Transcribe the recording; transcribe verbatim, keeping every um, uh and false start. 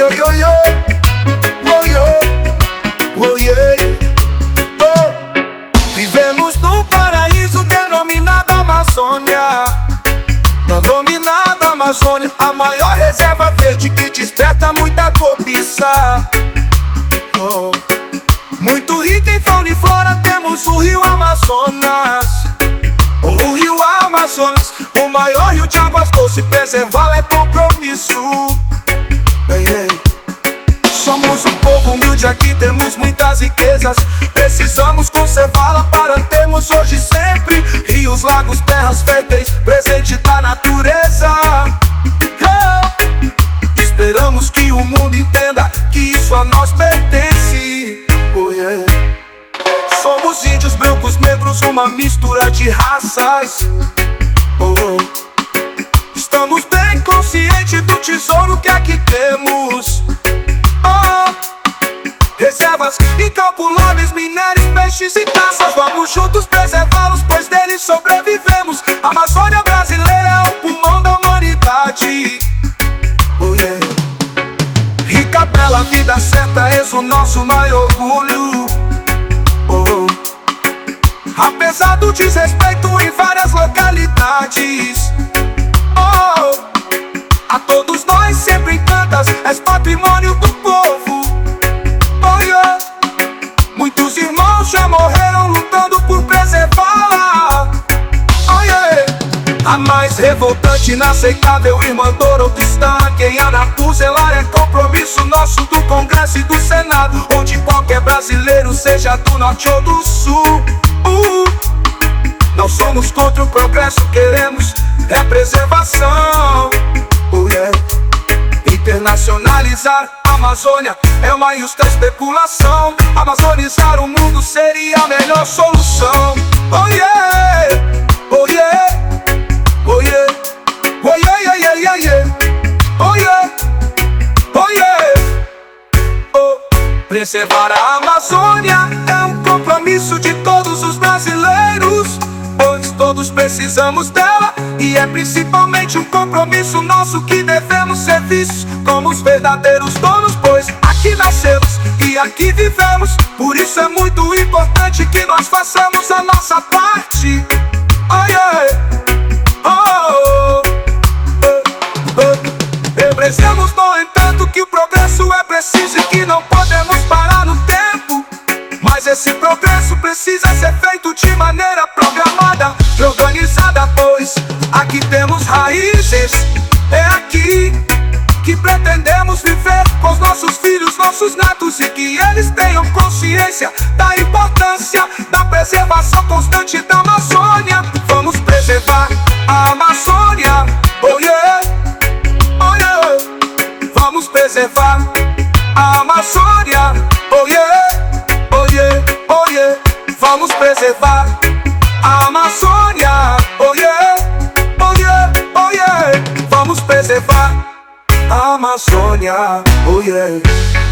oi, oi, oi, oi, oi, oh. Vivemos num paraíso denominado Amazônia, denominado Amazônia, a maior reserva verde que desperta muita cobiça. Oh. Muito rica em fauna e flora, temos o rio Amazonas. O rio Amazonas, o maior rio de águas doces, preservá-lo é compromisso. Ei, ei. Somos um povo humilde, aqui temos muitas riquezas. Precisamos conservá-la para termos hoje e sempre rios, lagos, terras férteis, presente da natureza. Oh. Esperamos que o mundo entenda que isso a nós pertence. Oh, yeah. Somos índios, brancos, negros, uma mistura de raças. Oh, oh. Estamos bem conscientes do tesouro que aqui temos. Oh. Reservas incalculáveis, minérios, peixes e caças. Vamos juntos preservá-los, pois deles sobrevivemos. A Amazônia brasileira é o pulmão da humanidade. Oh, yeah. Rica, bela, vida certa, és o nosso maior orgulho. Oh. Apesar do desrespeito em várias localidades, oh. A todos nós sempre encantas, és patrimônio do povo. Oh, yeah. Muitos irmãos já morreram lutando por preservá-la. Oh, yeah. A mais revoltante, inaceitável irmã Dorothea, quem a Natu zelar é compromisso nosso do Congresso e do Senado, onde qualquer brasileiro, seja do norte ou do sul. uh, Não somos contra o progresso, queremos é preservação. uh, yeah. Internacionalizar a Amazônia é uma injusta especulação. Amazonizar o mundo seria a melhor solução. Oh yeah, oh yeah, oh yeah, oh yeah, yeah, yeah, yeah, yeah. Oh yeah, oh yeah, oh. Preservar a Amazônia é um compromisso de todos os brasileiros, pois todos precisamos dela, e é principalmente um compromisso nosso que devemos ser vistos como os verdadeiros donos, pois aqui nascemos e aqui vivemos. Por isso é muito importante que nós façamos a nossa parte. Oh yeah, oh, oh, oh. Lembremos, no entanto, que o progresso é preciso e que não podemos parar no tempo. Mas esse progresso precisa ser feito de maneira programada e organizada, pois aqui temos raízes. É aqui que pretendemos viver com os nossos filhos, nossos netos, e que eles tenham consciência da importância da preservação constante da Amazônia. Vamos preservar a Amazônia. Oh yeah, oh yeah. Vamos preservar a Amazônia. Oh yeah, oh yeah, oh yeah. Vamos preservar a Amazônia. Oh yeah, oh yeah, oh yeah. Vamos preservar a Amazônia. Oh yeah.